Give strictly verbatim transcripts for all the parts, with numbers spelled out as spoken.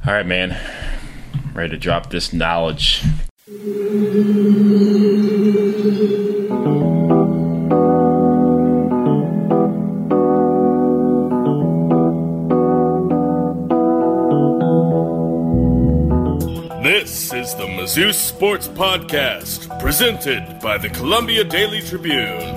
All right, man. Ready to drop this knowledge. This is the Mizzou Sports Podcast, presented by the Columbia Daily Tribune.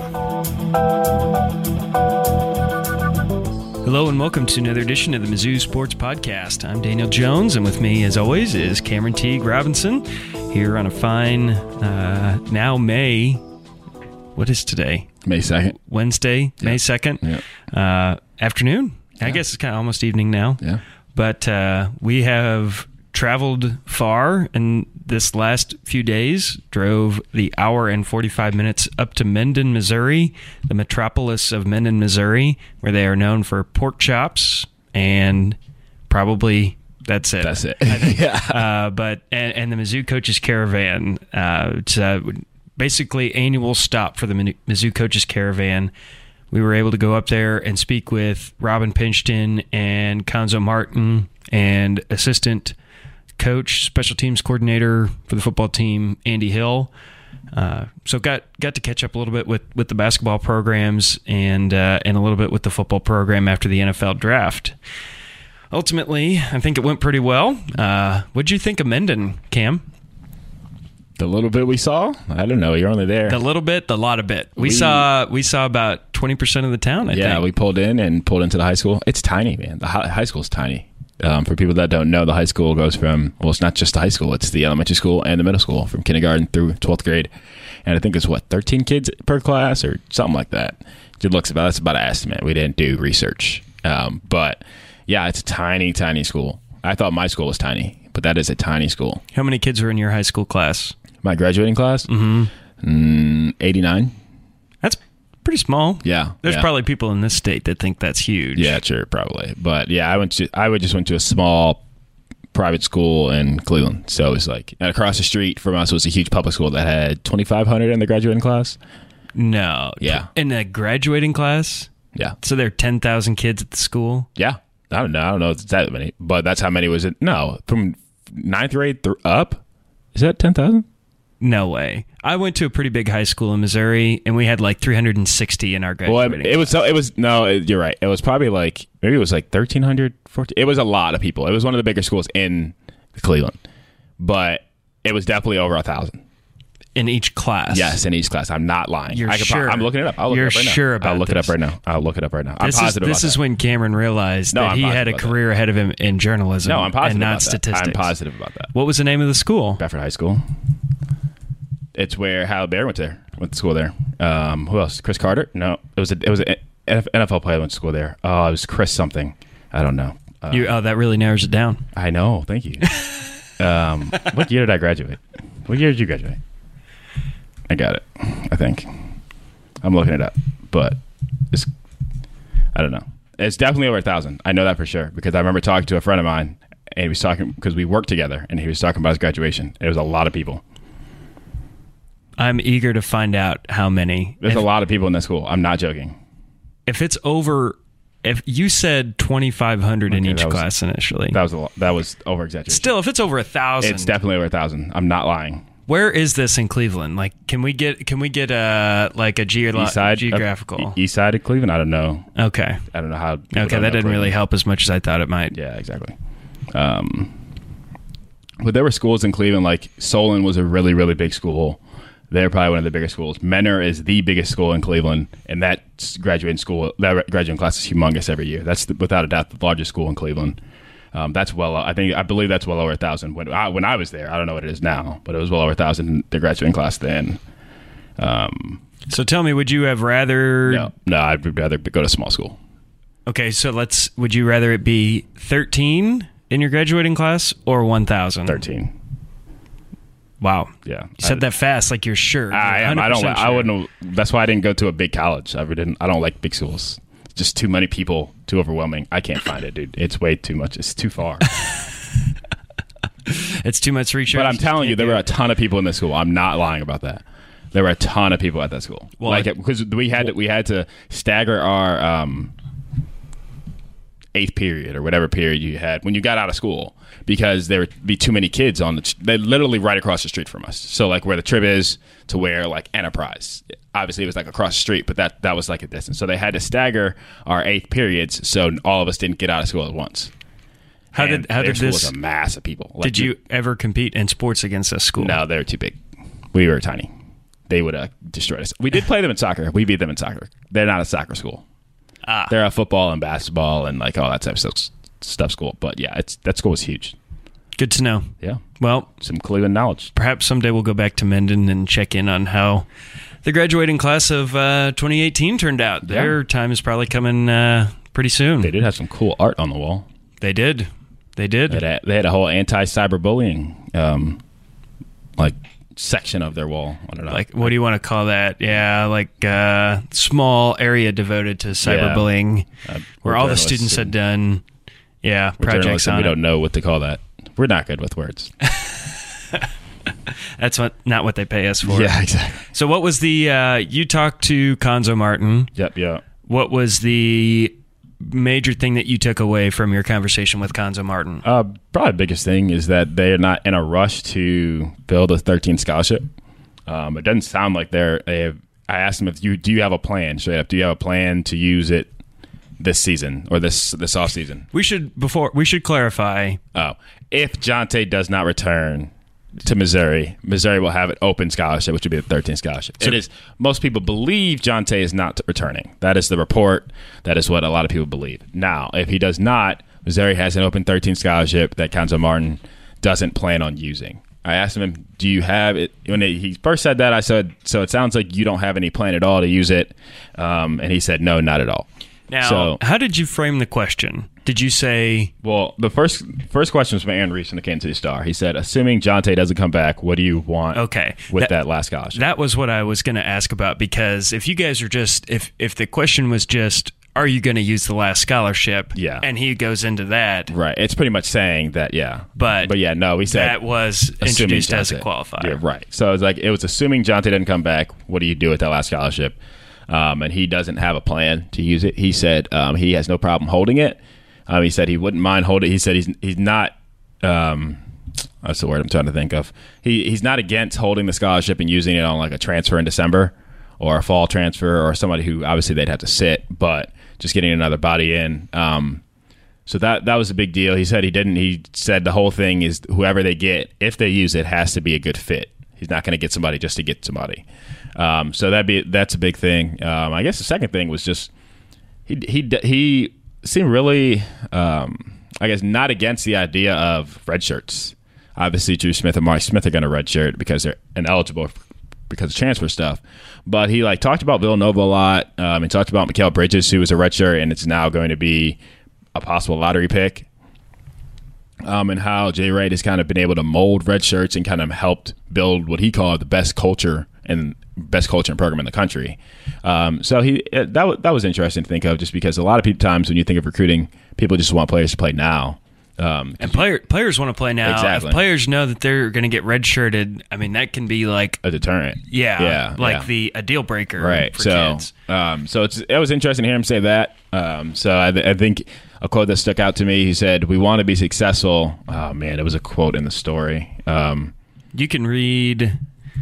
Hello and welcome to another edition of the Mizzou Sports Podcast. I'm Daniel Jones, and with me, as always, is Cameron Teague Robinson here on a fine, uh, now May, what is today? May second. Wednesday, Yeah. May second, Yeah. uh, afternoon. Yeah. I guess it's kind of almost evening now. Yeah. But uh, we have traveled far in this last few days, drove the hour and forty-five minutes up to Mendon, Missouri, the metropolis of Mendon, Missouri, where they are known for pork chops, and probably that's it. That's it. yeah. Uh, but and, and the Mizzou Coaches Caravan. Uh, it's uh, basically annual stop for the Mizzou Coaches Caravan. We were able to go up there and speak with Robin Pinchton and Conzo Martin and assistant coach, special teams coordinator for the football team, Andy Hill. Uh, so got got to catch up a little bit with, with the basketball programs and uh, and a little bit with the football program after the N F L draft. Ultimately, I think it went pretty well. Uh, what'd you think of Mendon, Cam? The little bit we saw? I don't know. You're only there. The little bit, the lot of bit. We, We- saw we saw about twenty percent of the town, I yeah, think. we pulled in and pulled into the high school. It's tiny, man. The high, high school's tiny. Um, for people that don't know, the high school goes from, well, it's not just the high school. It's the elementary school and the middle school from kindergarten through twelfth grade. And I think it's, what, thirteen kids per class or something like that. It looks about, that's about an estimate. We didn't do research. Um, but, yeah, it's a tiny, tiny school. I thought my school was tiny, but that is a tiny school. How many kids were in your high school class? My graduating class? Mm-hmm. Mm, eighty-nine. That's pretty small. Yeah. There's yeah. probably people in this state that think that's huge. Yeah, sure, probably. But yeah, I went to I would just went to a small private school in Cleveland. So it was like, and across the street from us was a huge public school that had twenty-five hundred in the graduating class. No. Yeah. In the graduating class? Yeah. So there are ten thousand kids at the school? Yeah. I don't know. I don't know if it's that many, but that's how many was it. No, from ninth grade through up. Is that ten thousand? No way. I went to a pretty big high school in Missouri, and we had like three hundred sixty in our Well, graduating it was, so it was, no, it- you're right. It was probably like, maybe it was like thirteen hundred, fourteen. It was a lot of people. It was one of the bigger schools in Cleveland, but it was definitely over a thousand. in each class. Yes, in each class. I'm not lying. You're I could sure? Pro- I'm looking it up. I'll look You're it up right now. sure about I'll look it this? up right now. I'll look it up right now. I'm This is, positive this about is that. when Cameron realized No, that I'm he positive had a about that. career ahead of him in journalism No, I'm positive and not about that. statistics. I'm positive about that. What was the name of the school? Bedford High School. It's where Halle Berry went there. Went to school there. Um, who else? Chris Carter? No, it was a it was an N F L player went to school there. Oh, it was Chris something. I don't know. Uh, You, oh, that really narrows it down. I know. Thank you. um, what year did I graduate? What year did you graduate? I got it. I think. I'm looking it up, but it's I don't know. It's definitely over a thousand. I know that for sure because I remember talking to a friend of mine, and he was talking because we worked together, and he was talking about his graduation. It was a lot of people. I'm eager to find out how many. There's if, a lot of people in that school. I'm not joking. if it's over, if you said twenty-five hundred in Okay, each that was- class initially, That was a lot. That was over exaggeration. still, if it's over a thousand, It's definitely over a thousand. I'm not lying. where is this in Cleveland? Like, can we get can we get a like a geolo- East side, geographical? uh, east side of Cleveland. I don't know. okay, I don't know how. people okay, don't that know didn't really Cleveland. help as much as I thought it might. Yeah, exactly. Um, but there were schools in Cleveland, like Solon was a really, really big school. They're probably one of the biggest schools. Menor is the biggest school in Cleveland, and that graduating school, that graduating class is humongous every year. That's the, without a doubt the largest school in Cleveland. Um, that's well, I think, I believe that's well over a thousand. When I, when I was there, I don't know what it is now, but it was well over a thousand in the graduating class then. Um, So tell me, would you have rather? no, no, I'd rather go to small school. Okay, so let's. Would you rather it be thirteen in your graduating class or one thousand? thirteen. Wow. Yeah, You said I, that fast, like you're sure. I You're am. I don't. one hundred percent Like, I sure. wouldn't. That's why I didn't go to a big college. I didn't. I don't like big schools. It's just too many people. Too overwhelming. I can't find it, dude. It's way too much. It's too far. It's too much research. But I'm telling you, there were a Can't ton of people in this school. I'm not lying about that. There were a ton of people at that school. Well, like I- because we had to, we had to stagger our um, eighth period or whatever period you had when you got out of school, because there would be too many kids on the, they literally right across the street from us. So like where the Trib is to where like Enterprise, obviously it was like across the street, but that, that was like a distance. So they had to stagger our eighth periods so all of us didn't get out of school at once. How And did how their did school this? was a mass of people. Like, Did you ever compete in sports against this school? No, they're too big. We were tiny. They would have destroyed us. We did play them in soccer. We beat them in soccer. They're not a soccer school. Ah. They're a football and basketball and like all that type of stuff, stuff school. But yeah, it's that school is huge. Good to know. Yeah, Well, some Cleveland knowledge. perhaps someday we'll go back to Mendon and check in on how the graduating class of uh, twenty eighteen turned out. Their Yeah. time is probably coming uh, pretty soon. They did have some cool art on the wall. They did. They did. They had, they had a whole anti-cyberbullying um, like section of their wall. I don't know. Like, what do you want to call that? Yeah, like uh, small area devoted to cyberbullying, Uh, where we're all the journalists students had and- done, yeah, we're projects journalists and on we it. don't know what to call that. We're not good with words. That's what not what they pay us for. Yeah, exactly. So, what was the? Uh, you talked to Conzo Martin. Yep, yeah. What was the major thing that you took away from your conversation with Conzo Martin? Uh, probably the biggest thing is that they're not in a rush to build a thirteen scholarship. Um, it doesn't sound like they're. They have, I asked them if you do you have a plan straight up. Do you have a plan to use it this season or this this off season? We should before we should clarify. Oh, if Jonte does not return to Missouri, Missouri will have an open scholarship, which would be the thirteenth scholarship. So- it is most people believe Jonte is not returning. That is the report. That is what a lot of people believe. Now, if he does not, Missouri has an open thirteenth scholarship that Conzo Martin doesn't plan on using. I asked him, "Do you have it?" When he first said that, I said, "So it sounds like you don't have any plan at all to use it," um, and he said, "No, not at all." Now, So- how did you frame the question? Did you say, Well, the first first question was from Aaron Reese from the Kansas City Star. He said, "Assuming Jonte doesn't come back, what do you want?" okay, with that, that, last scholarship. that was what I was going to ask about, because if you guys are just, if if the question was just, are you going to use the last scholarship? Yeah. And he goes into that, Right. It's pretty much saying that, yeah. But but yeah, no, we said that was assuming introduced as a Jonte- qualifier. Yeah, right. So it's like it was assuming Jonte didn't come back. What do you do with that last scholarship? Um, and he doesn't have a plan to use it. He said um, he has no problem holding it. Um, he said he wouldn't mind holding it. He said he's he's not. Um, that's the word I'm trying to think of. He he's not against holding the scholarship and using it on like a transfer in December or a fall transfer or somebody who obviously they'd have to sit, but just getting another body in. Um, So that that was a big deal. He said he didn't. He said the whole thing is whoever they get, if they use it, has to be a good fit. He's not going to get somebody just to get somebody. Um, so that be that's a big thing. Um, I guess the second thing was just he he he seemed really, um, I guess, not against the idea of red shirts. Obviously, Drew Smith and Mark Smith are going to red shirt because they're ineligible because of transfer stuff. But he like talked about Villanova a lot. Um, he talked about Mikal Bridges, who was a redshirt, and it's now going to be a possible lottery pick. Um, and how Jay Wright has kind of been able to mold red shirts and kind of helped build what he called the best culture and best culture and program in the country. Um, so he that w- that was interesting to think of, just because a lot of people, times when you think of recruiting, people just want players to play now. Um, And player, players want to play now. Exactly. If players know that they're going to get redshirted, I mean, that can be like, a deterrent. yeah, yeah, like yeah. the a deal breaker right. for so, kids. um, so it's it was interesting to hear him say that. Um, so I, th- I think a quote that stuck out to me. He said, "We want to be successful." Oh man, it was a quote in the story. Um, You can read.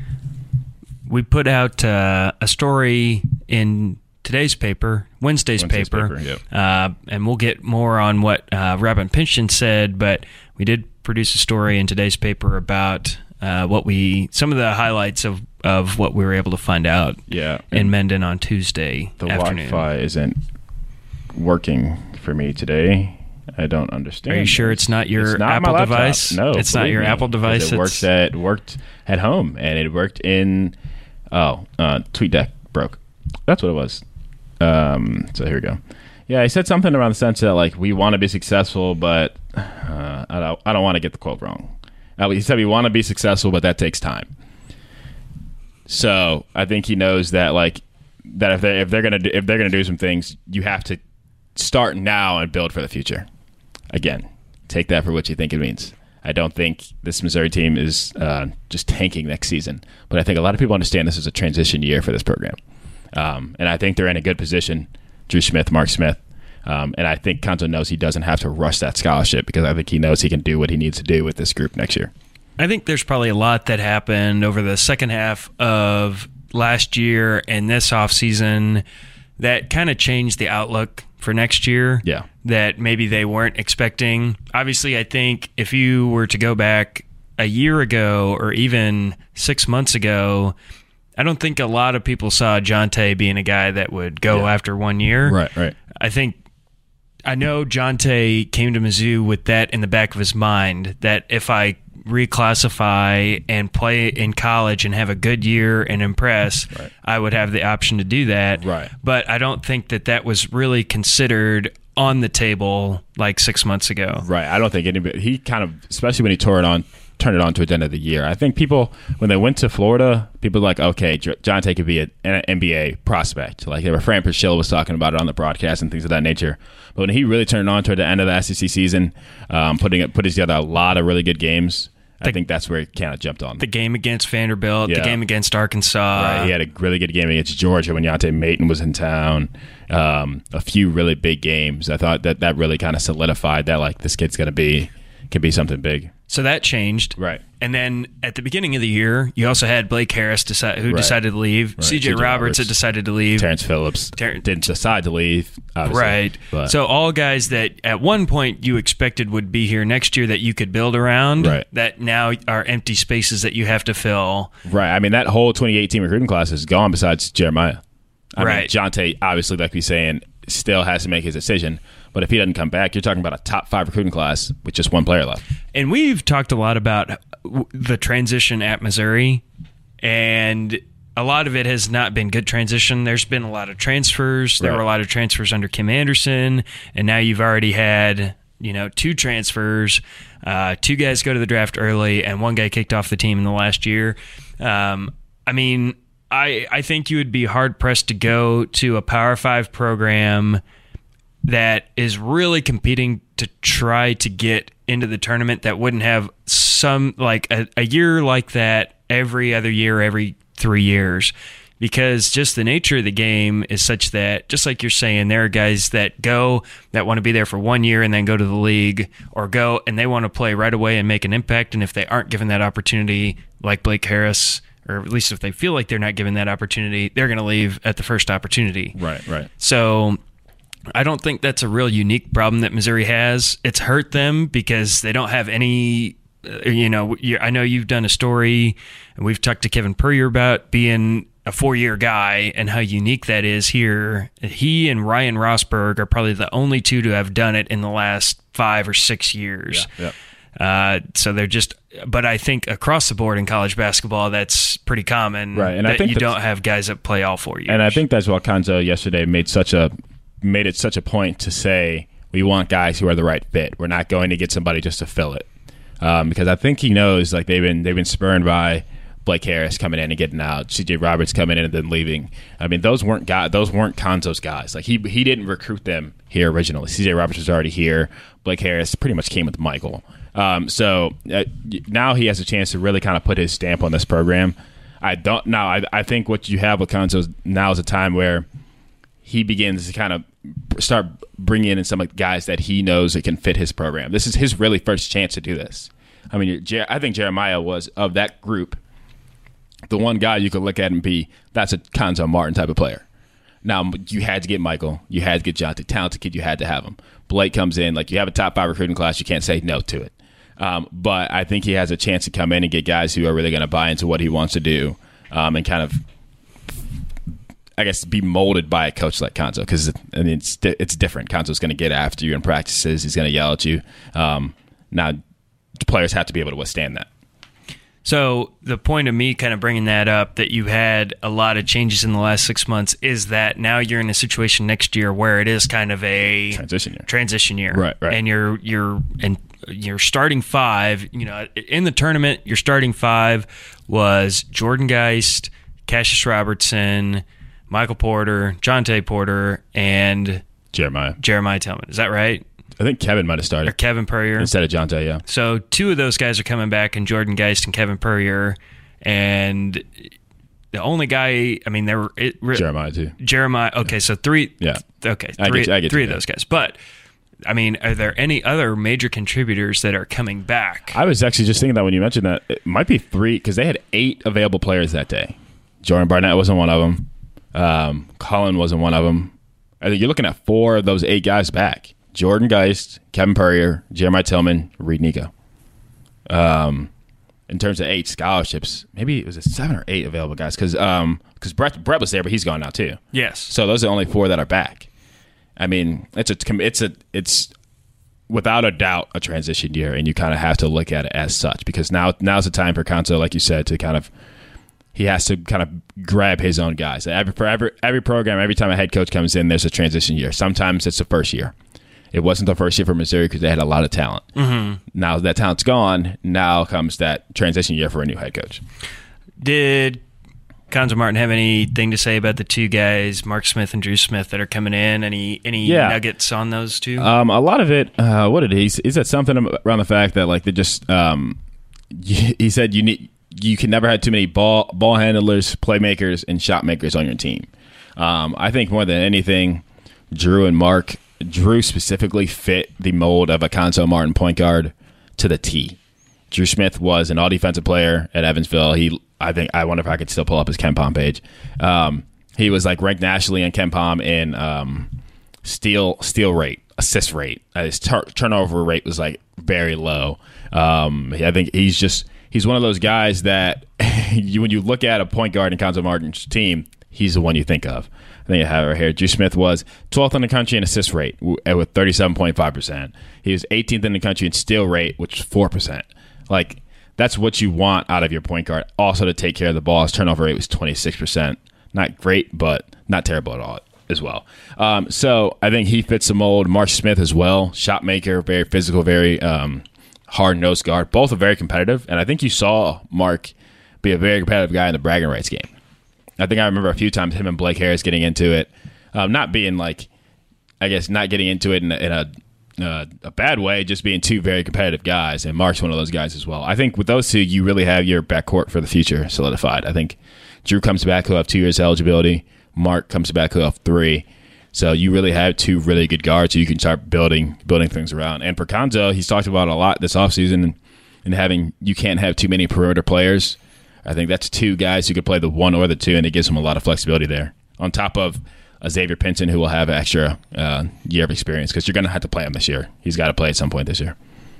We put out uh, a story in today's paper, Wednesday's, Wednesday's paper, paper, yep. uh, and we'll get more on what uh, Robin Pynchon said. But we did produce a story in today's paper about uh, what we, some of the highlights of, of what we were able to find out yeah, in Mendon on Tuesday the afternoon. Wi-Fi isn't working for me today. I don't understand. Are you sure this. it's not your It's not Apple my laptop. device? No, It's not believe your me, Apple 'cause device. It works It's- at worked at home, and it worked in. Oh, uh, TweetDeck broke. That's what it was. Um, so here we go. Yeah, he said something around the sense that like we want to be successful, but uh, I don't. I don't want to get the quote wrong. Uh, he said we want to be successful, but that takes time. So I think he knows that like that if they if they're gonna do, if they're gonna do some things, you have to start now and build for the future. Again, take that for what you think it means. I don't think this Missouri team is uh, just tanking next season, but I think a lot of people understand this is a transition year for this program, um, and I think they're in a good position. Drew Smith, Mark Smith, Um, and I think Cuonzo knows he doesn't have to rush that scholarship because I think he knows he can do what he needs to do with this group next year. I think there's probably a lot that happened over the second half of last year and this offseason that kind of changed the outlook for next year. Yeah. That maybe they weren't expecting. Obviously, I think if you were to go back a year ago or even six months ago, I don't think a lot of people saw Jonte being a guy that would go yeah. after one year. Right, right. I think I know Jonte came to Mizzou with that in the back of his mind, that if I reclassify and play in college and have a good year and impress, right. I would have the option to do that. Right. But I don't think that that was really considered on the table like six months ago. Right. I don't think anybody, he kind of, especially when he tore it on, turned it on to the end of the year. I think people, when they went to Florida, people were like, okay, Jonte could be an N B A prospect. Like, Fran Priscilla was talking about it on the broadcast and things of that nature. But when he really turned it on toward the end of the S E C season, um, putting it, putting together a lot of really good games, I think that's where he kind of jumped on. The game against Vanderbilt, yeah. the game against Arkansas. Right. He had a really good game against Georgia when Yante Maton was in town. Um, a few really big games. I thought that that really kind of solidified that, like, this kid's going to be, can be something big. So that changed. Right. And then at the beginning of the year, you also had Blake Harris decide, who right. decided to leave. Right. C J Roberts, Roberts had decided to leave. Terrence Phillips Ter- didn't decide to leave. Obviously. Right. But. So all guys that at one point you expected would be here next year that you could build around, right. that now are empty spaces that you have to fill. Right. I mean, that whole twenty eighteen recruiting class is gone besides Jeremiah. I right. mean, Jonte, obviously, like we're saying, still has to make his decision. But if he doesn't come back, you're talking about a top five recruiting class with just one player left. And we've talked a lot about the transition at Missouri, and a lot of it has not been good transition. There's been a lot of transfers. There right. were a lot of transfers under Kim Anderson, and now you've already had, you know, two transfers. Uh, two guys go to the draft early, and one guy kicked off the team in the last year. Um, I mean, I I think you would be hard pressed to go to a Power Five program that is really competing to try to get into the tournament that wouldn't have some, like a, a year like that every other year, every three years. Because just the nature of the game is such that, just like you're saying, there are guys that go, that want to be there for one year and then go to the league, or go and they want to play right away and make an impact. And if they aren't given that opportunity, like Blake Harris, or at least if they feel like they're not given that opportunity, they're going to leave at the first opportunity. Right, right. So I don't think that's a real unique problem that Missouri has. It's hurt them because they don't have any, uh, you know, I know you've done a story, and we've talked to Kevin Puryear about being a four-year guy and how unique that is here. He and Ryan Rosberg are probably the only two to have done it in the last five or six years. Yeah, yeah. Uh, so they're just, but I think across the board in college basketball, that's pretty common. Right, and that I think you don't have guys that play all four years. And I think that's what Cuonzo yesterday made such a made it such a point to say, we want guys who are the right fit. We're not going to get somebody just to fill it, um, because I think he knows, like, they've been they've been spurned by Blake Harris coming in and getting out, C J Roberts coming in and then leaving. I mean, those weren't guys, those weren't Cuonzo's guys. Like, he he didn't recruit them here originally. C J Roberts was already here. Blake Harris pretty much came with Michael. Um, so uh, now he has a chance to really kind of put his stamp on this program. I don't now. I, I think what you have with Cuonzo now is a time where he begins to kind of start bringing in some of the guys that he knows that can fit his program. This is his really first chance to do this. I mean, I think Jeremiah was, of that group, the one guy you could look at and be, that's a Cuonzo Martin type of player. Now, you had to get Michael. You had to get Jonte. Talented kid, you had to have him. Blake comes in. Like, you have a top five recruiting class. You can't say no to it. Um, but I think he has a chance to come in and get guys who are really going to buy into what he wants to do, um, and kind of, I guess, be molded by a coach like Cuonzo, because I mean, it's it's different. Cuonzo's going to get after you in practices. He's going to yell at you. Um, now, players have to be able to withstand that. So the point of me kind of bringing that up, that you had a lot of changes in the last six months, is that now you're in a situation next year where it is kind of a transition year. Transition year, right? Right. And you're you're and you're starting five. You know, in the tournament, your starting five was Jordan Geist, Cassius Robertson, Michael Porter, Jonte Porter, and Jeremiah Jeremiah Tillman. Is that right? I think Kevin might have started. Or Kevin Puryear. Instead of Jonte, yeah. So two of those guys are coming back, and Jordan Geist and Kevin Puryear. And the only guy. I mean, there were it, Jeremiah too. Jeremiah. Okay, so three. Yeah. Okay, I three. get you, I get three you, of yeah. those guys. But I mean, are there any other major contributors that are coming back? I was actually just thinking that when you mentioned that it might be three because they had eight available players that day. Jordan Barnett wasn't one of them. Um, Colin wasn't one of them. I think you're looking at four of those eight guys back: Jordan Geist, Kevin Purrier, Jeremiah Tillman, Reed Nico. Um, in terms of eight scholarships, maybe it was a seven or eight available guys because um, because Brett Brett was there, but he's gone now too. Yes. So those are the only four that are back. I mean, it's a it's a it's without a doubt a transition year, and you kind of have to look at it as such because now now's the time for Conso, like you said, to kind of he has to kind of grab his own guys. Every for every every program, every time a head coach comes in, there's a transition year. Sometimes it's the first year. It wasn't the first year for Missouri because they had a lot of talent. Mm-hmm. Now that talent's gone, now comes that transition year for a new head coach. Did Conzo Martin have anything to say about the two guys, Mark Smith and Drew Smith, that are coming in? Any any Yeah. nuggets on those two? Um, a lot of it. Uh, what did he? He said something around the fact that like they just. Um, he said you need you can never have too many ball ball handlers, playmakers, and shot makers on your team. Um, I think more than anything, Drew and Mark. Drew specifically fit the mold of a Conzo Martin point guard to the T. Drew Smith was an all-defensive player at Evansville. He, I think, I wonder if I could still pull up his KenPom page. Um, he was like ranked nationally in KenPom in um, steal steal rate, assist rate. Uh, his tur- turnover rate was like very low. Um, I think he's just he's one of those guys that you, when you look at a point guard in Conzo Martin's team, he's the one you think of. I think I have it right here. Drew Smith was twelfth in the country in assist rate with thirty-seven point five percent. He was eighteenth in the country in steal rate, which is four percent. Like, that's what you want out of your point guard. Also to take care of the ball. His turnover rate was twenty-six percent. Not great, but not terrible at all as well. Um, so I think he fits the mold. Mark Smith as well. Shot maker, very physical, very um, hard-nosed guard. Both are very competitive. And I think you saw Mark be a very competitive guy in the bragging rights game. I think I remember a few times him and Blake Harris getting into it, um, not being like, I guess, not getting into it in a, in a, uh, a bad way, just being two very competitive guys. And Mark's one of those guys as well. I think with those two, you really have your backcourt for the future solidified. I think Drew comes back, he'll have two years eligibility. Mark comes back, he'll have three. So you really have two really good guards who you can start building building things around. And for Conzo, he's talked about it a lot this offseason and, and having you can't have too many perimeter players. I think that's two guys who could play the one or the two, and it gives him a lot of flexibility there. On top of a Xavier Pinson, who will have an extra uh, year of experience, because you're going to have to play him this year. He's got to play at some point this year.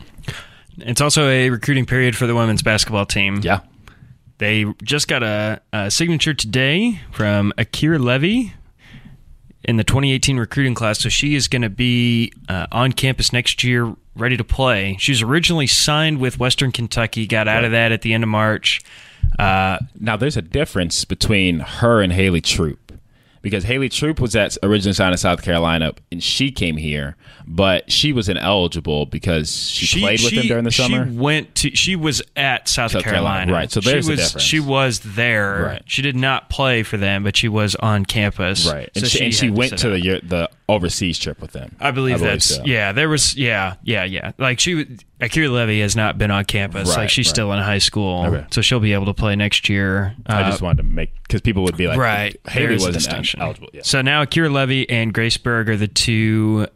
It's also a recruiting period for the women's basketball team. Yeah. They just got a, a signature today from Akira Levy in the twenty eighteen recruiting class, so she is going to be uh, on campus next year, ready to play. She was originally signed with Western Kentucky, got out right. of that at the end of March. Uh, now, there's a difference between her and Haley Troop, because Haley Troop was at originally signed in South Carolina, and she came here, but she was ineligible because she, she played with she, them during the summer. She went to. She was at South, South Carolina. Carolina, right? So there's she was, a difference. She was there. Right. She did not play for them, but she was on campus. Right, and so she, she, and she had went sit to out. the the overseas trip with them. I believe, I believe that's so. yeah. There was yeah yeah yeah. Like she, Akira Levy has not been on campus. Right, like she's right. still in high school, Okay. so she'll be able to play next year. I Uh, just wanted to make because people would be like, right. Haley There's a wasn't distinction. eligible. Yeah. So now Akira Levy and Grace Berg are the two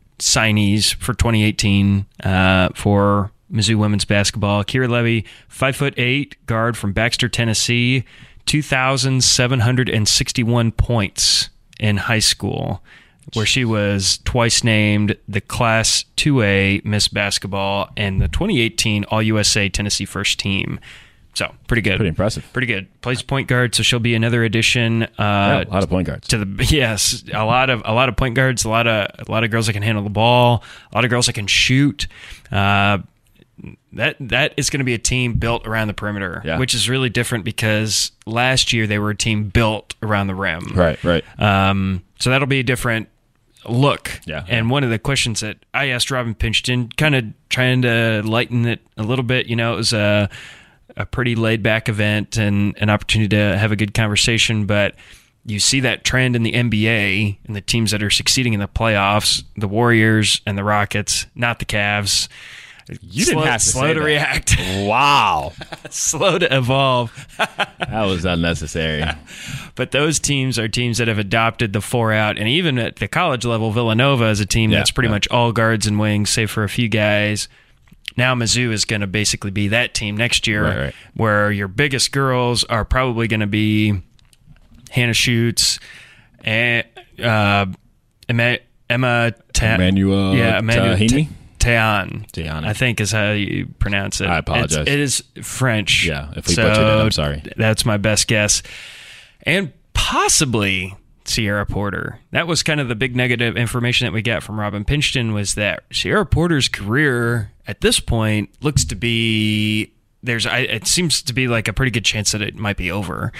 signees for twenty eighteen uh, for Mizzou women's basketball. Akira Levy, five foot eight, guard from Baxter, Tennessee, two thousand seven hundred and sixty-one points in high school, where she was twice named the Class two A Miss Basketball and the twenty eighteen All U S A Tennessee First Team. So pretty good, Pretty impressive. pretty good. Plays point guard, so she'll be another addition. Uh, Yeah, a lot of point guards. to the yes, a lot of a lot of point guards, a lot of a lot of girls that can handle the ball, a lot of girls that can shoot. Uh, that that is going to be a team built around the perimeter, Yeah. which is really different because last year they were a team built around the rim. Right, right. Um, so that'll be a different look. Yeah. And one of the questions that I asked Robin Pinchton, kind of trying to lighten it a little bit, you know, it was a a pretty laid back event and an opportunity to have a good conversation, but you see that trend in the N B A and the teams that are succeeding in the playoffs, the Warriors and the Rockets, not the Cavs. You slow, didn't have to slow say to that. react, Wow. slow to evolve. That was unnecessary. But those teams are teams that have adopted the four out, and even at the college level, Villanova is a team Yeah, that's pretty yeah. much all guards and wings, save for a few guys. Now Mizzou is going to basically be that team next year, Right, right. where your biggest girls are probably going to be Hannah Schutz, and uh, Emma, Emma Ta- Emmanuel yeah, Emmanuel Tahini? Ta- Tehan, Tehan. I think is how you pronounce it. I apologize. It's, it is French. Yeah, if we so butchered it, I'm sorry. That's my best guess. And possibly Sierra Porter. That was kind of the big negative information that we got from Robin Pinchton, was that Sierra Porter's career at this point looks to be, there's, I, it seems to be like a pretty good chance that it might be over.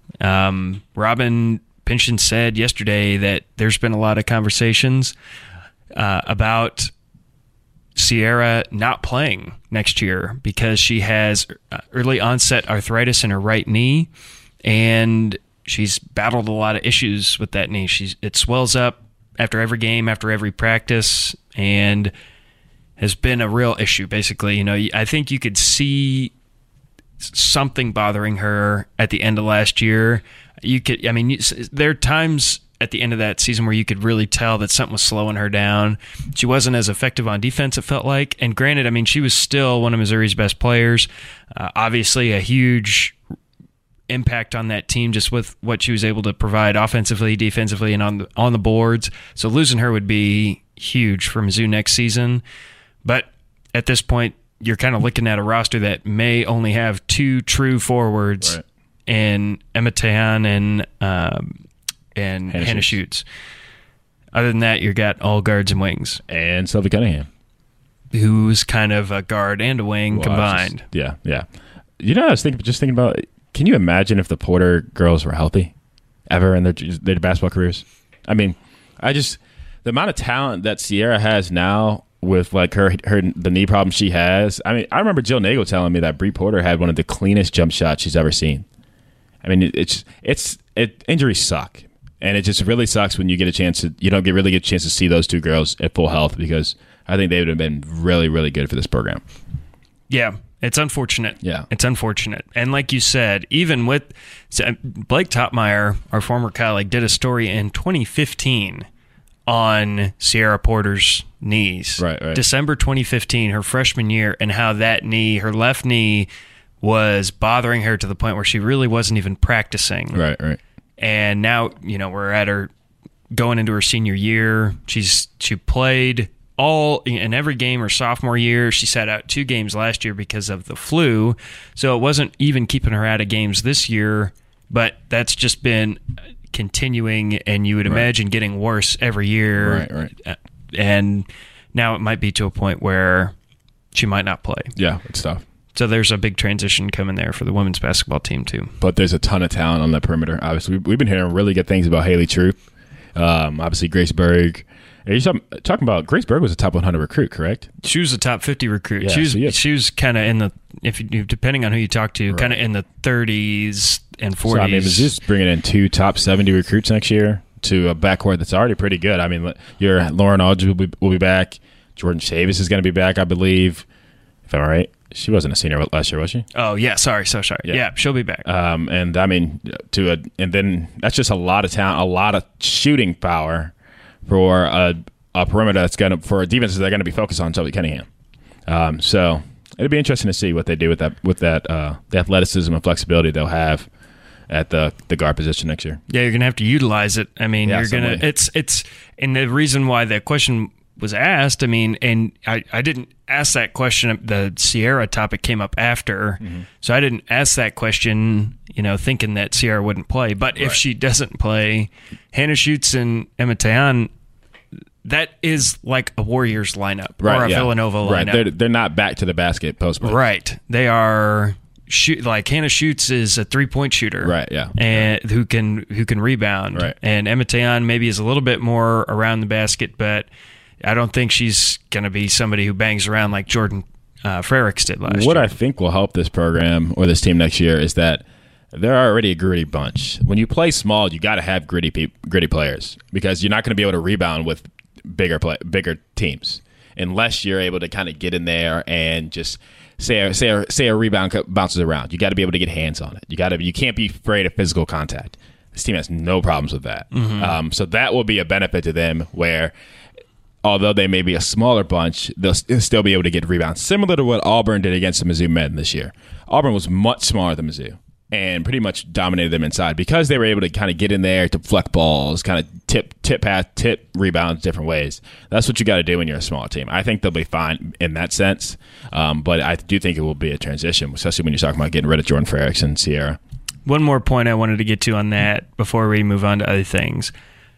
Um, Robin Pinchton said yesterday that there's been a lot of conversations uh, about Sierra not playing next year because she has early onset arthritis in her right knee, and she's battled a lot of issues with that knee. She's it swells up after every game, after every practice, and has been a real issue. Basically, you know, I think you could see something bothering her at the end of last year. You could, I mean, there are times at the end of that season where you could really tell that something was slowing her down. She wasn't as effective on defense, it felt like. And granted, I mean, she was still one of Missouri's best players. Uh, obviously, a huge impact on that team just with what she was able to provide offensively, defensively, and on the, on the boards. So losing her would be huge for Mizzou next season. But at this point, you're kind of looking at a roster that may only have two true forwards Right. in Emma Tehan and um, and Hannah Hannah Schutz. Schutz. Other than that, you got all guards and wings, And Sylvie Cunningham. who's kind of a guard and a wing Well, I was combined. just- yeah, yeah. You know, I was thinking, just thinking about. Can you imagine if the Porter girls were healthy, ever in their their basketball careers? I mean, I just the amount of talent that Sierra has now with like her her the knee problem she has. I mean, I remember Jill Nagel telling me that Bree Porter had one of the cleanest jump shots she's ever seen. I mean, it, it's it's it injuries suck, and it just really sucks when you get a chance to you don't get really get a chance to see those two girls at full health, because I think they would have been really really good for this program. Yeah, it's unfortunate. Yeah. It's unfortunate. And like you said, even with so Blake Topmeyer, our former colleague, did a story in twenty fifteen on Sierra Porter's knees. Right, right. December twenty fifteen, her freshman year, and how that knee, her left knee, was bothering her to the point where she really wasn't even practicing. Right, right. And now, you know, we're at her going into her senior year. She's she played all in every game her sophomore year. She sat out two games last year because of the flu, so it wasn't even keeping her out of games this year. But that's just been continuing, and you would imagine getting worse every year. Right, right. And now it might be to a point where she might not play. Yeah, it's tough. So there's a big transition coming there for the women's basketball team too. But there's a ton of talent on the perimeter. Obviously, we've been hearing really good things about Haley Troop. Um, obviously, Grace Berg. Are you talking, talking about Grace Berg was a top one hundred recruit, correct? She was a top fifty recruit. Yeah, she was she is. she was kind of in the if you depending on who you talk to, kind of in the thirties and So, I mean, forties. Mizzou's bringing in two top seventy recruits next year to a backcourt that's already pretty good. I mean, your Lauren Aldridge will be, will be back. Jordan Chavis is going to be back, I believe. If I'm right, she wasn't a senior last year, was she? oh yeah, sorry, so sorry. Yeah. Yeah, she'll be back. Um, and I mean, to a and then that's just a lot of talent, a lot of shooting power for a, a perimeter that's going to for a defense that are going to be focused on Sylvie Cunningham. Um, so it'd be interesting to see what they do with that with that uh, the athleticism and flexibility they'll have at the the guard position next year. Yeah, you're gonna have to utilize it. I mean, Yeah, you're some gonna. way. It's it's and the reason why that question was asked. I mean, and I, I didn't ask that question. The Sierra topic came up after, Mm-hmm. so I didn't ask that question. You know, thinking that Sierra wouldn't play. But if Right. she doesn't play, Hannah Schutz and Emma Tehan, that is like a Warriors lineup or a yeah. Villanova lineup. Right, they're they're not back to the basket post play. Right. They are shoot like Hannah Schutz is a three point shooter. Right, yeah. And who can who can rebound. Right. And Emma Tehan maybe is a little bit more around the basket, but I don't think she's gonna be somebody who bangs around like Jordan uh, Frericks did last What year. I think will help this program or this team next year is that they're already a gritty bunch. When you play small, you got to have gritty pe- gritty players because you're not going to be able to rebound with bigger play, bigger teams. unless you're able to kind of get in there and just say a, say a, say a rebound bounces around. You got to be able to get hands on it. You got to you can't be afraid of physical contact. This team has no problems with that. Mm-hmm. Um, so that will be a benefit to them where, although they may be a smaller bunch, they'll still be able to get rebounds, similar to what Auburn did against the Mizzou men this year. Auburn was much smaller than Mizzou and pretty much dominated them inside because they were able to kind of get in there, deflect balls, kind of tip, tip pass, tip rebounds different ways. That's what you got to do when you're a smaller team. I think they'll be fine in that sense, um, but I do think it will be a transition, especially when you're talking about getting rid of Jordan Frericks and Sierra. One more point I wanted to get to on that before we move on to other things.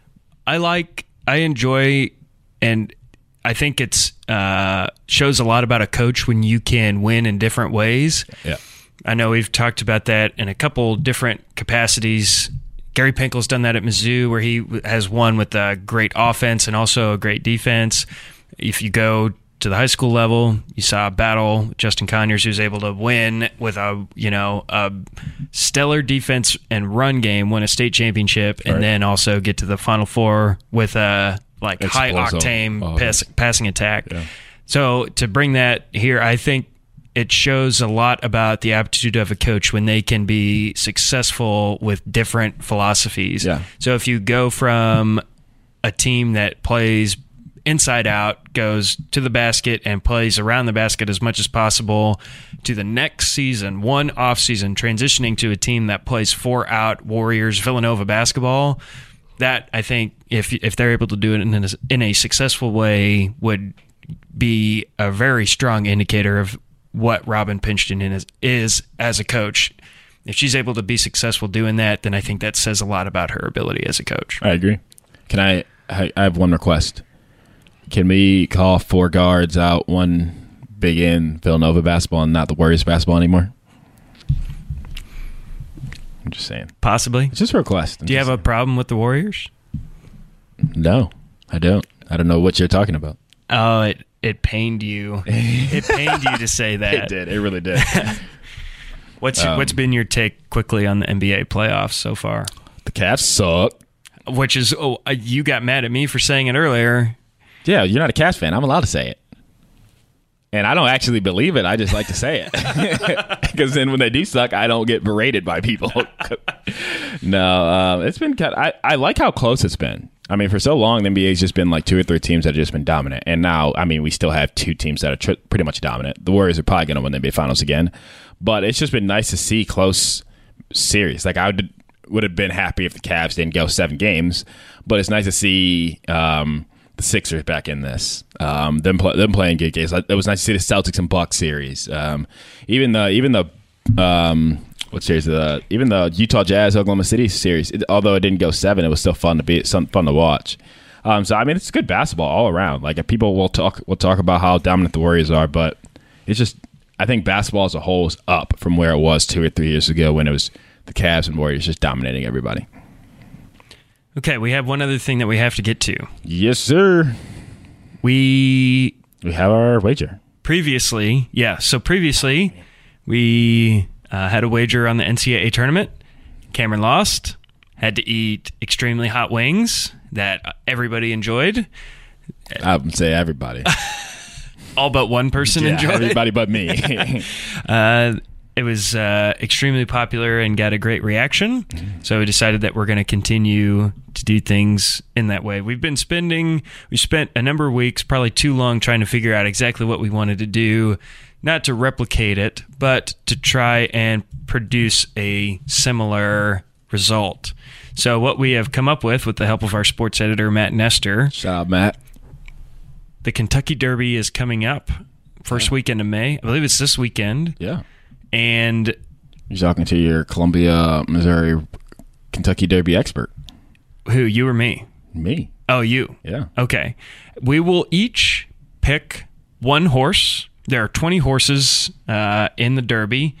I like, I enjoy, and I think it's uh, shows a lot about a coach when you can win in different ways. Yeah. I know we've talked about that in a couple different capacities. Gary Pinkel's done that at Mizzou, where he has won with a great offense and also a great defense. If you go to the high school level, you saw a battle, Justin Conyers, who's able to win with a you know a stellar defense and run game, win a state championship, and right. then also get to the Final Four with a like high octane oh, pass, passing attack. Yeah. So to bring that here, I think it shows a lot about the aptitude of a coach when they can be successful with different philosophies. Yeah. So if you go from a team that plays inside out, goes to the basket and plays around the basket as much as possible, to the next season, one off season, transitioning to a team that plays four out Warriors Villanova basketball, that I think if if they're able to do it in a, in a successful way would be a very strong indicator of what Robin Pingeton is, is as a coach. If she's able to be successful doing that, then I think that says a lot about her ability as a coach. I agree. Can I, I have one request. Can we call four guards out one Big N Villanova basketball and not the Warriors basketball anymore? I'm just saying. Possibly. It's just a request. I'm Do you have saying. a problem with the Warriors? No, I don't. I don't know what you're talking about. Oh, it it pained you. It pained you to say that. It did. It really did. what's um, what's been your take quickly on the N B A playoffs so far? The Cavs suck. Which is, oh, you got mad at me for saying it earlier. Yeah, you're not a Cavs fan. I'm allowed to say it. And I don't actually believe it. I just like to say it. Because then when they do suck, I don't get berated by people. no, um, it's been kind of, I, I like how close it's been. I mean, for so long, the N B A's just been like two or three teams that have just been dominant. And now, I mean, we still have two teams that are tr- pretty much dominant. The Warriors are probably going to win the N B A Finals again. But it's just been nice to see close series. Like, I would, would have been happy if the Cavs didn't go seven games. But it's nice to see um, the Sixers back in this. Um, them, play, them playing good games. It was nice to see the Celtics and Bucks series. Um, even the even the um, what series? The even the Utah Jazz Oklahoma City series. It, although it didn't go seven, it was still fun to be some fun to watch. Um, so I mean, it's good basketball all around. Like people will talk will talk about how dominant the Warriors are, but it's just I think basketball as a whole is up from where it was two or three years ago when it was the Cavs and Warriors just dominating everybody. Okay, we have one other thing that we have to get to. Yes, sir. We we have our wager. Previously, yeah. So previously, we uh, had a wager on the N C double A tournament. Cameron lost. Had to eat extremely hot wings that everybody enjoyed. I would say everybody. All but one person yeah, enjoyed everybody it. but me. uh, it was uh, extremely popular and got a great reaction. So we decided that we're going to continue to do things in that way. We've been spending, we spent a number of weeks, probably too long, trying to figure out exactly what we wanted to do, not to replicate it, but to try and produce a similar result. So what we have come up with, with the help of our sports editor, Matt Nestor. Shout out, Matt. The Kentucky Derby is coming up first yeah. weekend of May. I believe it's this weekend. Yeah. And you're talking to your Columbia, Missouri, Kentucky Derby expert. Who, you or me? Me. Oh, you. Yeah. Okay. We will each pick one horse. There are twenty horses uh, in the Derby.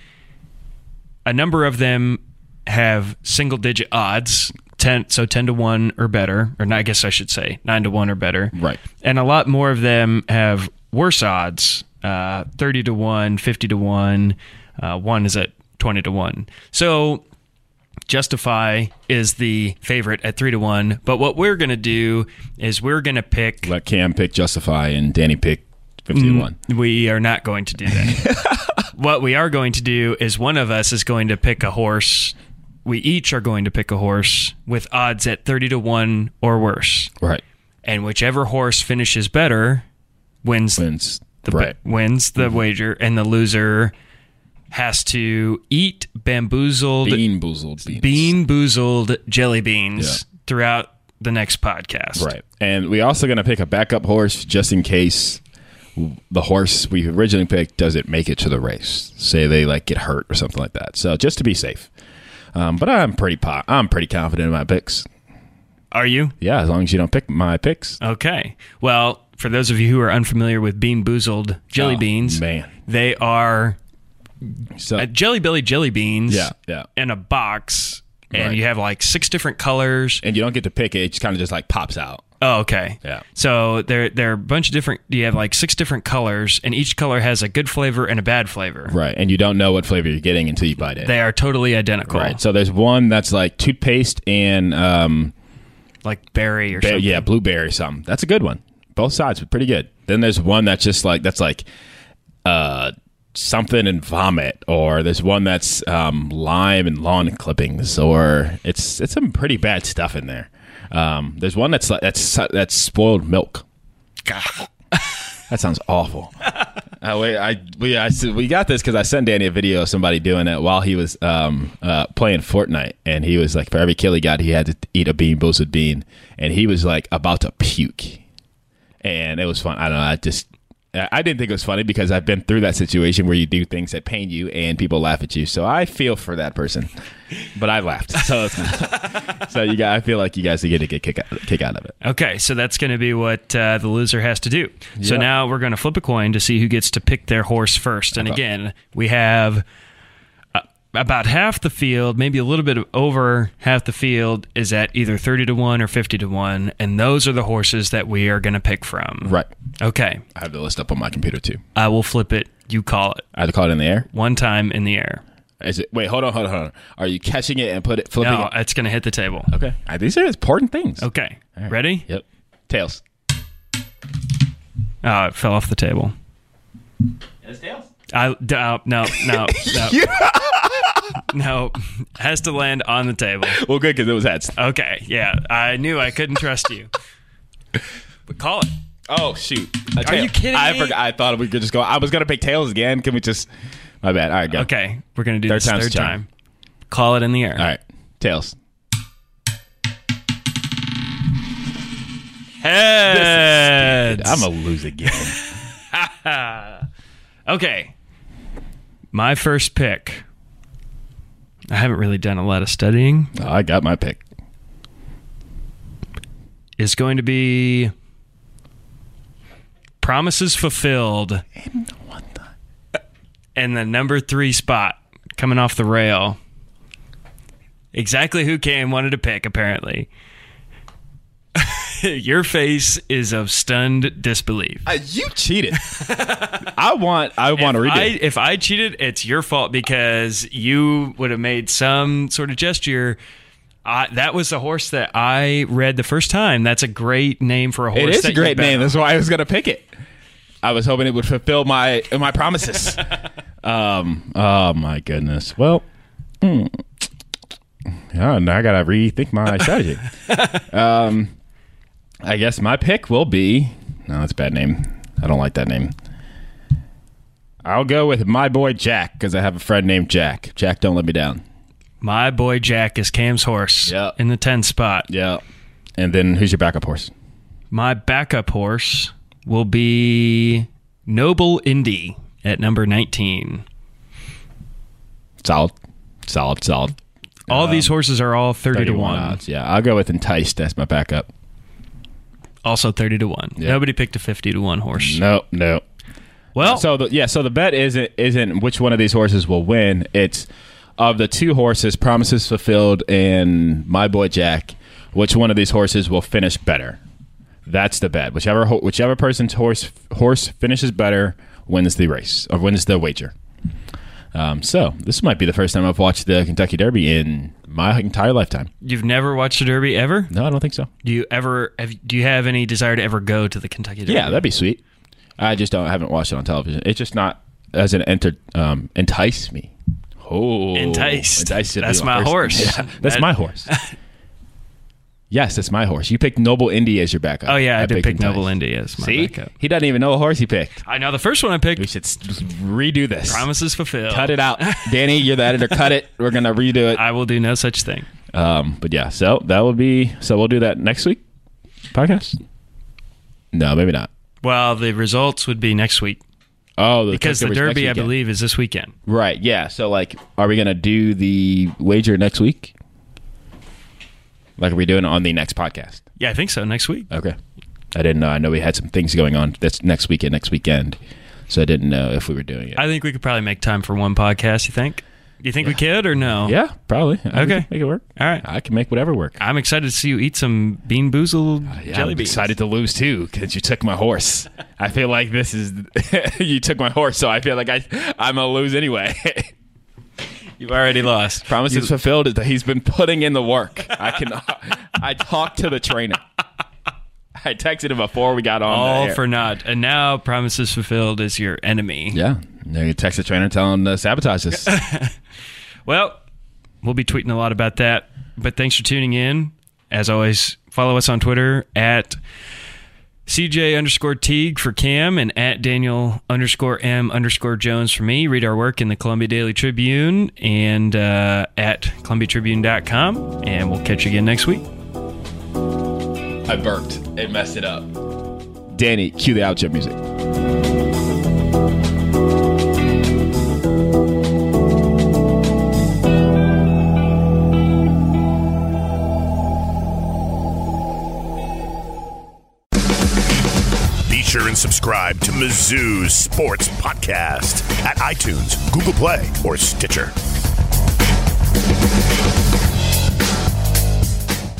A number of them have single-digit odds, ten, so ten to one or better, or I guess I should say nine to one or better. Right. And a lot more of them have worse odds, uh, thirty to one, fifty to one. Uh, one is at twenty to one. So Justify is the favorite at three to one. But what we're going to do is we're going to pick. Let Cam pick Justify and Danny pick fifty to one. We are not going to do that. What we are going to do is one of us is going to pick a horse. We each are going to pick a horse with odds at thirty to one or worse. Right. And whichever horse finishes better wins Wins. the Right. wins the wager, and the loser has to eat bamboozled Bean boozled beans. bean boozled jelly beans Yeah. throughout the next podcast. Right. And we also going to pick a backup horse just in case the horse we originally picked doesn't make it to the race. Say they like get hurt or something like that. So just to be safe. Um, but I'm pretty po- I'm pretty confident in my picks. Are you? Yeah, as long as you don't pick my picks. Okay. Well, for those of you who are unfamiliar with bean boozled jelly Oh, beans, man. they are So uh, Jelly Belly jelly beans yeah, yeah. in a box, and Right. you have like six different colors. And you don't get to pick it. It just kind of just like pops out. Oh, okay. Yeah. So there, there are a bunch of different. You have like six different colors, and each color has a good flavor and a bad flavor. Right. And you don't know what flavor you're getting until you bite it. They are totally identical. Right. So there's one that's like toothpaste and um, Like berry or ba- something. yeah, blueberry something. That's a good one. Both sides are pretty good. Then there's one that's just like that's like uh, something and vomit, or there's one that's um, lime and lawn clippings, or it's it's some pretty bad stuff in there. Um, there's one that's like that's that's spoiled milk. God. That sounds awful. uh, wait, I we I we got this because I sent Danny a video of somebody doing it while he was um, uh, playing Fortnite, and he was like, for every kill he got, he had to eat a bean boozled bean, and he was like about to puke, and it was fun. I don't know. I just I didn't think it was funny because I've been through that situation where you do things that pain you and people laugh at you. So I feel for that person, but I laughed. So, so you got. I feel like you guys are getting a good kick out, kick out of it. Okay, so that's going to be what uh, the loser has to do. So Yeah. now we're going to flip a coin to see who gets to pick their horse first. And Okay. again, we have uh, about half the field, maybe a little bit over half the field is at either thirty to one or fifty to one. And those are the horses that we are going to pick from. Right. Okay, I have the list up on my computer too. I will flip it. You call it. I have to call it in the air. One time in the air. Is it? Wait, hold on, hold on, hold on. Are you catching it and put it flipping? No, it? it's going to hit the table. Okay. Uh, These are important things. Okay, All right. ready? Yep. Tails. Oh, it fell off the table. It's tails. I d- uh, no no no no has to land on the table. Well, good because it was heads. Okay, yeah, I knew I couldn't trust you. But call it. Oh shoot! A Are you tail. kidding I me? forgot. I thought we could just go. I was gonna pick tails again. Can we just? My bad. All right, go. Okay, we're gonna do Third this time's third charm. time. Call it in the air. All right. Tails. Heads. I'm gonna lose again. Okay, my first pick. I haven't really done a lot of studying. Oh, I got my pick. Is going to be Promises Fulfilled. What the? And the number three spot coming off the rail. Exactly who Cam wanted to pick, apparently. Your face is of stunned disbelief. Uh, you cheated. I want. I want to If redo. I, it. if I cheated, it's your fault because you would have made some sort of gesture. I, that was the horse that I read the first time. That's a great name for a horse. It is that a you great bet name. on. That's why I was gonna pick it. I was hoping it would fulfill my my promises. um. Oh my goodness. Well. Hmm. Yeah, now I gotta rethink my strategy. um, I guess my pick will be. No, that's a bad name. I don't like that name. I'll go with my boy Jack because I have a friend named Jack. Jack, don't let me down. My boy Jack is Cam's horse Yep. in the ten spot. Yeah. And then who's your backup horse? My backup horse will be Noble Indy at number nineteen. Solid, solid, solid. All these horses are all thirty to one. odds. Yeah, I'll go with Enticed as my backup. Also thirty to one. Yeah. Nobody picked a fifty to one horse. No, no. Well, So the, yeah, so the bet isn't isn't which one of these horses will win. It's of the two horses, Promises Fulfilled and My Boy Jack. Which one of these horses will finish better? That's the bet. Whichever ho- whichever person's horse horse finishes better wins the race or wins the wager. Um, so this might be the first time I've watched the Kentucky Derby in my entire lifetime. you've never watched a Derby ever? No, I don't think so. Do you ever have? Do you have any desire to ever go to the Kentucky Derby? Yeah, that'd be sweet. I just don't. I haven't watched it on television. It's just not as an enter um, entice me. Oh, Enticed. Entice That's my horse. Yeah, that's That- my horse. Yes, that's my horse. You picked Noble Indy as your backup. Oh yeah, I, did picked pick Entice. Noble Indy as my See, backup. he doesn't even know a horse he picked. I know the first one I picked. We should s- redo this. Promises fulfilled. Cut it out, Danny. You're the editor. Cut it. We're gonna redo it. I will do no such thing. Um, but yeah, so that will be. So we'll do that next week. Podcast? No, maybe not. Well, the results would be next week Oh, the because the Cooktober's next Derby, I weekend. believe, is this weekend. Right. Yeah. So, like, are we gonna do the wager next week? Like, are we doing it on the next podcast? Yeah, I think so. Next week. Okay. I didn't know. I know we had some things going on. That's next weekend. Next weekend. So I didn't know if we were doing it. I think we could probably make time for one podcast. You think? You think we could or no? yeah, probably. I Okay. can make it work. All right. I can make whatever work. I'm excited to see you eat some Bean Boozled Yeah, jelly I'm beans. excited to lose too because you took my horse. I feel like this is you took my horse, so I feel like I I'm gonna lose anyway. You've already lost. Promises fulfilled is that he's been putting in the work. I can. I talked to the trainer. I texted him before we got on. All the air. for naught. And now Promises Fulfilled is your enemy. Yeah. Now you text the trainer telling him to sabotage this. Well, we'll be tweeting a lot about that. But thanks for tuning in. As always, follow us on Twitter at C J underscore Teague for Cam and at Daniel underscore M underscore Jones for me. Read our work in the Columbia Daily Tribune and uh, at columbia tribune dot com. And we'll catch you again next week. I burped and messed it up. Danny, cue the outro music. Be sure and subscribe to Mizzou's Sports Podcast at iTunes, Google Play, or Stitcher.